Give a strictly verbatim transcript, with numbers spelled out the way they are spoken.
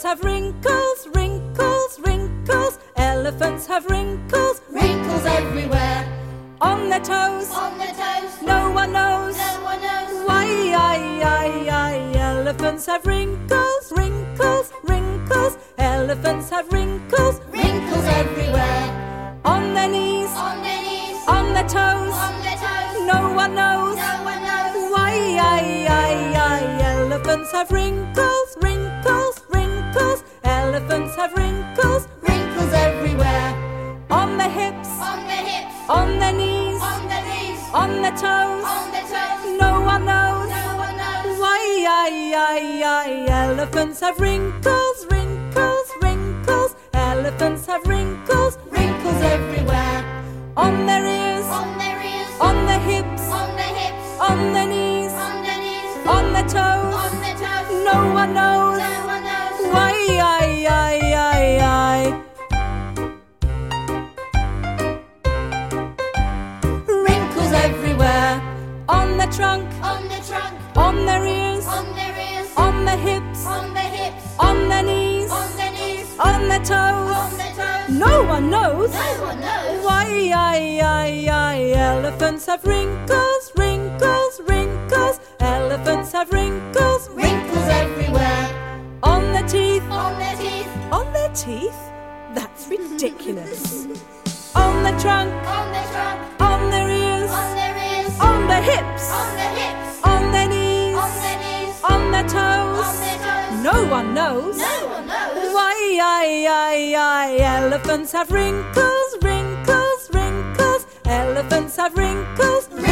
have wrinkles, wrinkles, wrinkles. Elephants have wrinkles, Wrinkles everywhere. on their toes. On their toes. No one knows No one knows. why. I, I, I. Elephants have wrinkles, wrinkles, wrinkles. Elephants have wrinkles, Wrinkles everywhere. on their knees, On their knees. on their toes. On their toes. No one knows No one knows. why. I, I, I. Elephants have wrinkles, wrinkles, wrinkles. Elephants have wrinkles, Wrinkles everywhere. on their hips, On their hips. on their knees, On their knees. on their toes. On their toes. No one knows No one knows. why. I, I, I. Elephants have wrinkles, wrinkles, wrinkles. Elephants have wrinkles, Wrinkles everywhere. on their ears, On their ears. on their hips, On their hips. on their knees, On their knees. on their toes. On their toes. No one knows No one knows. why. I, I, I, I. Wrinkles everywhere, on their trunk, On their trunk. on their ears, On their ears. on their hips, On their hips. on their knees, On their knees. on their toes. On their toes. No one knows No one knows. why. I, I, I. Elephants have wrinkles, wrinkles, wrinkles. Elephants have wrinkles, Wrinkles everywhere. on their teeth, On their teeth. on their teeth. That's ridiculous. On their trunk, On their trunk. on their ears, On their ears. on their hips, On their hips. on their knees, On their knees. on their toes. On their toes. No one knows No one knows. why. I, I, I. Elephants have wrinkles, wrinkles, wrinkles. Elephants have wrinkles,